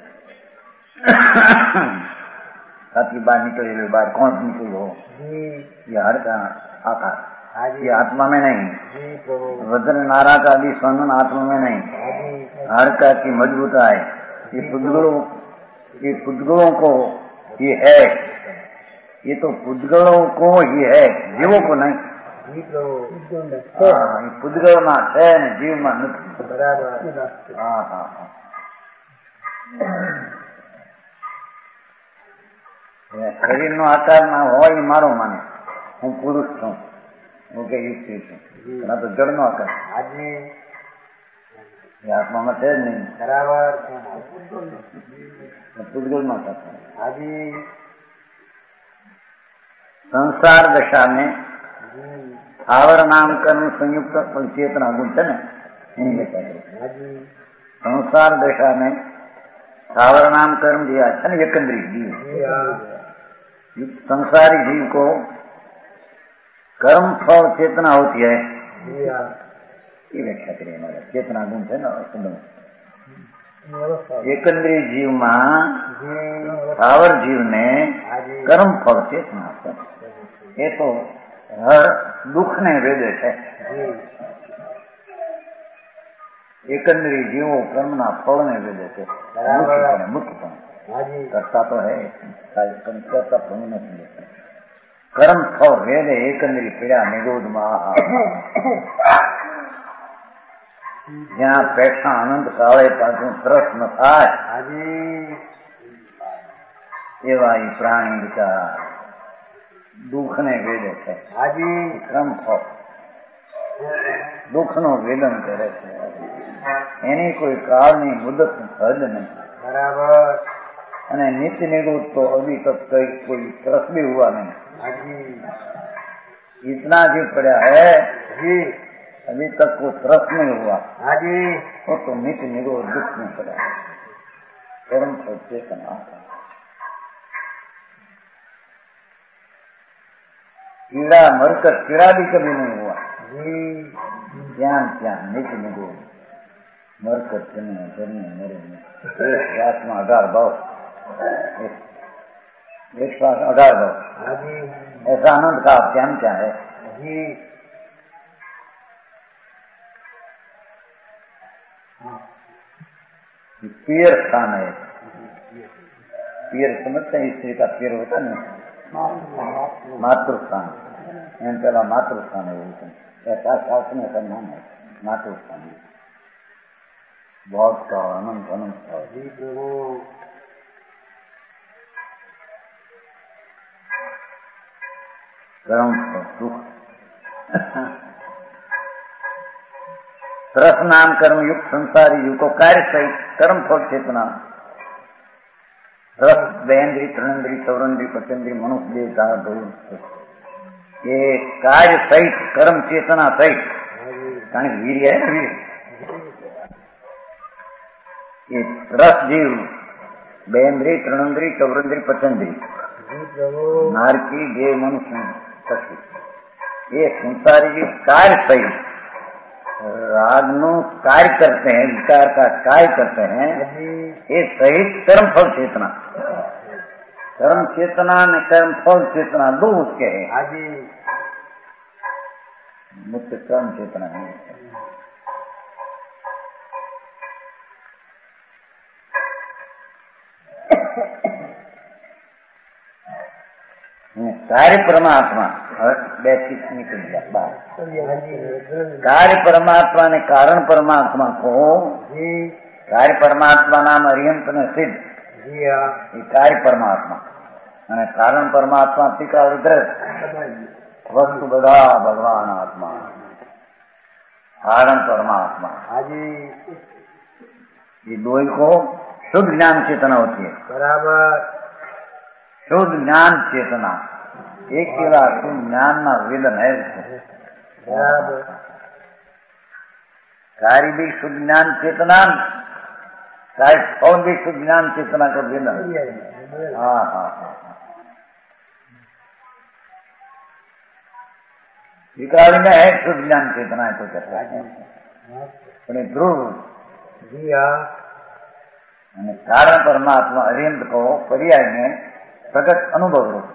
साथी बाहर निकले बाहर कौन निकल हो ये हर का आकार ये आत्मा में नहीं। वज्र नारा का भी स्पंदन आत्मा में नहीं। हर का की मजबूता है ये पुद्गलों को ये है ये तो पुद्गलों को ही है जीवों को नहीं। पुद्गल में है जीव में नहीं बराबर। हाँ हाँ हाँ शरीर नो आकार ना हो मारो माने हूँ पुरुष छू હું કે સ્ત્રી છું ના તો જળ નો આકાર આત્મા માં છે જ નહીં બરાબર પુદ્ગલ નો આકાર संसार दशा में स्थावर नामकरण संयुक्त चेतना गुण है ना संसार दशा में स्थावर नामकरण दिया है ना एकंद्री जीव संसारी जीव को कर्म फल चेतना होती है ये व्याख्या करिए हमारा चेतना गुण है ना एकंद्रीय जीव में स्थावर जीव ने कर्म फल चेतना ये तो हर दुख ने वेदे है। एकंद्रीय जीवो कर्म ना फल ने वेदे थे मुख्य करता तो है करता फल नहीं कर्म सौ वेद एकंदरी पीड़ा निरोध महा જ્યાં પેઠા અનંત કાળે પાછું તરસ ન થાય એવા એ પ્રાણી વિચાર દુઃખને વેદે છે. ક્રમ થો દુઃખનો વેદન કરે છે. એની કોઈ કાળની મુદત હદ નહીં. બરાબર. અને નિત્ય નિરોધ તો અભી તક कोई तरस भी हुआ नहीं. इतना भी पड़ा है अभी तक वो तरस नहीं हुआ. वो तो नित्य निरोध दुख में पड़ा. कर्म चेतना कीड़ा मरकर कीड़ा भी कभी नहीं हुआ. ज्ञान ज्ञान नित्य निरोध मरकर चलने चलने मरे एक आत्मा 18 भाव एक श्वास 18 भाव. ऐसा आनंद का ज्ञान क्या है? पियर स्थान है. पियर समझते हैं स्त्री का पियर होता है मातृस्थान. पहला मातृस्थान है. ऐसा शास्त्र में नाम है मातृस्थान. बहुत का अनंत अनंत का कर्म दुख तरस नाम कर्म युक्त संसारी युग को कार्य सहित कर्म फल चेतना रस दयेन्द्री तृणेन्द्री सौरेन्द्री पचेन्द्री मनुष्य देवता ये कार्य सहित कर्म चेतना सहित कारण वीर्य है. वीर ये रस जीव बेन्द्री तृणेन्द्री चौरेन्द्री पचेन्द्री नारकी गे मनुष्य पशु ये संसारी कार्य सहित राग नो कार्य करते हैं. विचार का कार्य करते हैं. ये सहित कर्म फल चेतना. कर्म चेतना ने कर्म फल चेतना दो उसके हैं. मुख्य कर्म चेतना है. कार्य परमात्मा निकल जाता. कार्य परमात्मा ने कारण परमात्मा को कार्य परमात्मा नाम अरिहंत ने सिद्ध ये कार्य परमात्मा અને કારણ પરમાત્મા ટીકા વિદ્રસ વસ્તુ બધા ભગવાન આત્મા कारण परमात्मा. ये दो को शुद्ध ज्ञान चेतना होती है. बराबर. शुद्ध ज्ञान चेतना एक केला शुद्ध ज्ञान ना वेदन है. कार्य भी शुद्ध ज्ञान चेतना कार्य फल भी शुद्ध ज्ञान चेतना का वेदन. हाँ हाँ हाँ. विकाली में है शुद्ध ज्ञान चेतना है तो कहता है ध्रुव कारण परमात्मा अरिहंत को पर्याय में प्रकट अनुभव रूप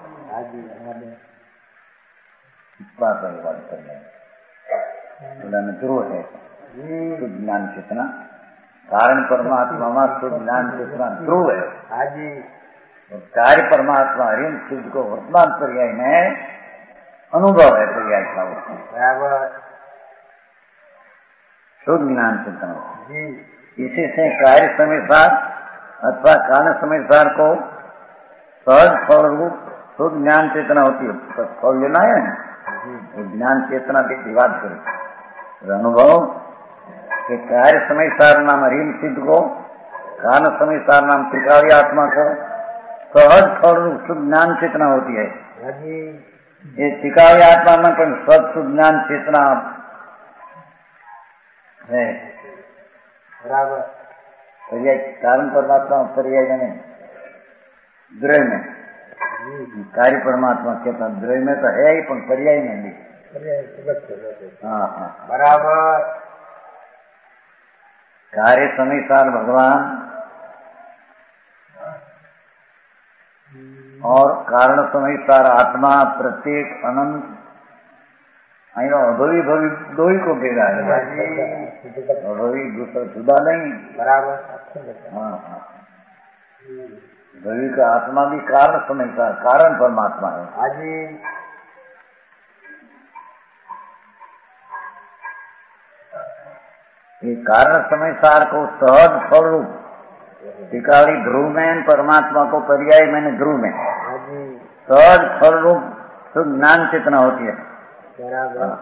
ध्रुव है शुद्ध ज्ञान चेतना. कारण परमात्मा में शुद्ध ज्ञान चेतना ध्रुव है. कार्य परमात्मा अरिहंत सिद्ध को वर्तमान पर्याय में अनुभव है. पर्याय का शुद्ध ज्ञान चेतना. इसी से कार्य समय सार अथवा कारण समय सार को सहज फल रूप शुद्ध ज्ञान चेतना होती है. फल लेना है ज्ञान चेतना की बात करें. अनुभव के कार्य समय सार नाम अरिहंत सिद्ध को कारण समय सार नाम त्रिकाली आत्मा को सहज फल रूप शुद्ध ज्ञान चेतना होती है. ये त्रिकाली आत्मा में पण शुद्ध ज्ञान चेतना है. बराबर. पर्याय कारण परमात्मा पर्याय नहीं द्रव्य में कार्य परमात्मा चेतना द्रव्य में तो है ही पण पर्याय नहीं. हाँ हाँ बराबर. कार्य समीसार भगवान और कारण समीसार आत्मा प्रत्येक अनंत अभवी भवी दो ही को भेदा है. अभवी दूसरा जुदा नहीं. बराबर. हाँ हाँ. भवी का आत्मा भी कारण समीसार कारण परमात्मा है. ये कारण समय सार को सहज फल रूप टिकाली ध्रुव में परमात्मा को पर्याय मैंने ध्रुव में सहज फल रूप शुद्ध ज्ञान चेतना होती है। बराबर।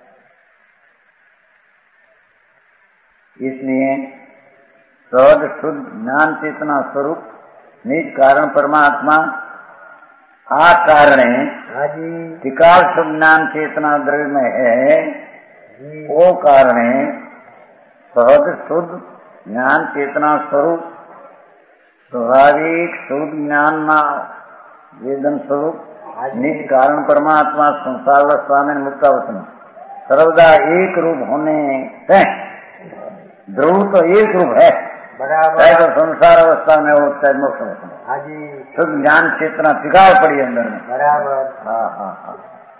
इसलिए सहज शुद्ध ज्ञान चेतना स्वरूप निज कारण परमात्मा आ कारण टिकाल शुद्ध ज्ञान चेतना द्रव्य में है। वो कारण सहज शुद्ध ज्ञान चेतना स्वरूप स्वाभाविक शुद्ध ज्ञान वेदन स्वरूप निज कारण परमात्मा संसार अवस्था में मुक्तावस्था में सर्वदा एक रूप होने से ध्रुव तो एक रूप है। बराबर। चाहे तो संसार अवस्था में हो चाहे मोक्ष अवस्था में शुद्ध ज्ञान चेतना टिकाव पड़ी अंदर में। बराबर। हाँ हाँ हाँ।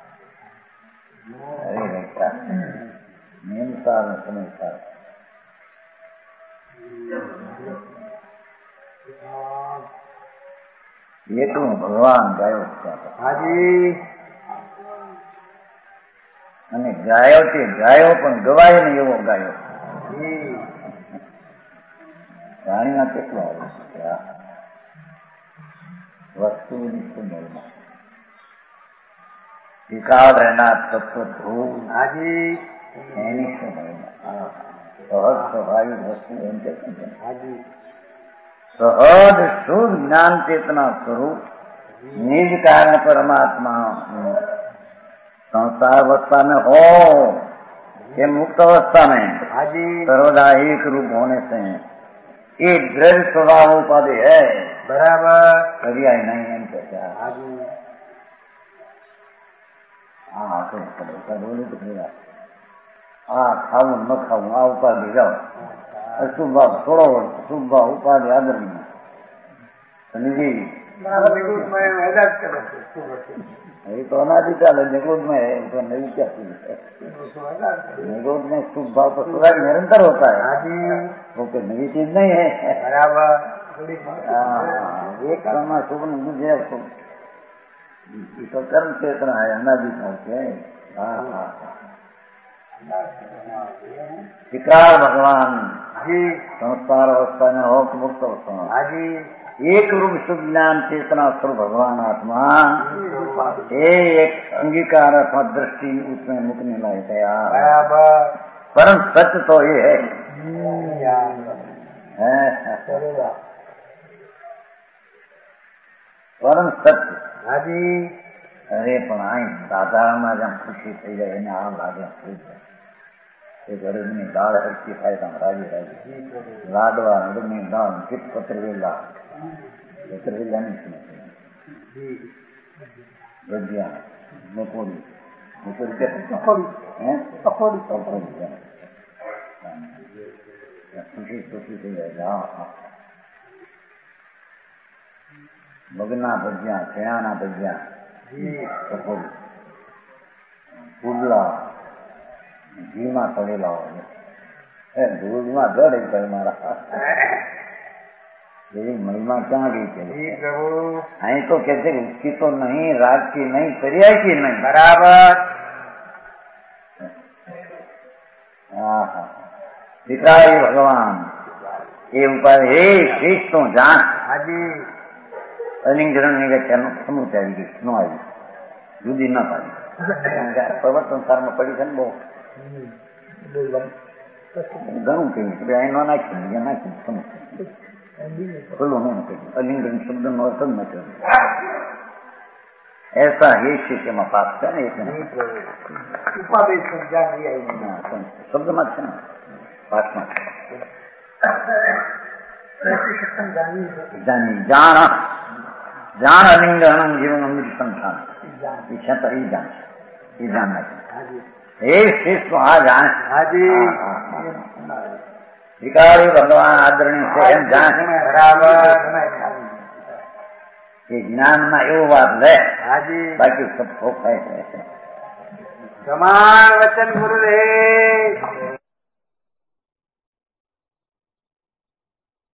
अरे बेटा नियम सार समय सार ये तो भगवान गायो અને ગાયો તે ગાયો પણ ગવાય ને એવો ગાયો પ્રાણીમાં કેટલો આવે છે વસ્તુની સુંદરમાં टिकाव रहना तत्व ध्रुव એની સુંદરમાં सहज स्वाभाविक वस्तु एम कहते सहज शुद्ध ज्ञान चेतना स्वरूप निज कारण परमात्मा संसार अवस्था में हो कि मुक्त अवस्था में सर्वदा एक रूप होने से एक द्रव्य स्वभाव उपाधि है। बराबर। कभी आई नहीं एम कहते हाँ बोले तो फिर खाऊ न खाऊ आ उपाधि जाओ शुभ भाव छोड़ो शुभ भाव उपाधि आदरणीय समझी ये तो अनादिकाल निगोद में है तो नहीं क्या निगोद में शुभ भाव तो सदा निरंतर होता है वो कोई नई चीज नहीं है। बराबर। एक कर्म शुभ न दूसरे तो कर्म चेतना है अनादिकाल से। विकार भगवान संस्कार अवस्था में हो मुक्त अवस्था में एक रूप शुद्ध ज्ञान चेतना स्वरूप भगवान आत्मा एक अंगीकार अथवा दृष्टि उसमें मुकने लायक है। परम सत्य तो ये है परम सत्य। अरे पण आई साधारण जब खुशी थी जाए ने आम लागे घर में दाल हरकी खाए तो राजी राजी लाडवा में दाल कित पत्रवेला नहीं सुनते भजिया मकोड़ी खुशी खुशी थी जाए मगना भजिया चयाना भजिया पकोड़ी पुडला घी में तड़ेला दूध में दड़ कर मारा मेरी महिमा क्या गई थी आई तो कहते उसकी तो नहीं राग की नहीं पर्याय की नहीं। बराबर। पिताई भगवान ये ऊपर हे शेष तो जान अलिंगरण समूह आई गई नो आई जुदी न पाई पर्वत संसार में पड़ी है वो घणું કહ્યું એનો નાખી ખુલ્લું ન કહ્યું અલિંગન શબ્દનો અર્થ જ નથી ऐसा ही शिष्य में पास करे शब्द मत है पाठ में जानी जान जान अलिंगन जीवन अमृत संसार इच्छा तो ही जान ये जानना चाहिए शिष्य आ जान विकारी भगवान आदरणीय से हम जान ये ज्ञान में एवं बात है बाकी सब खोख है समान वचन गुरुदेव।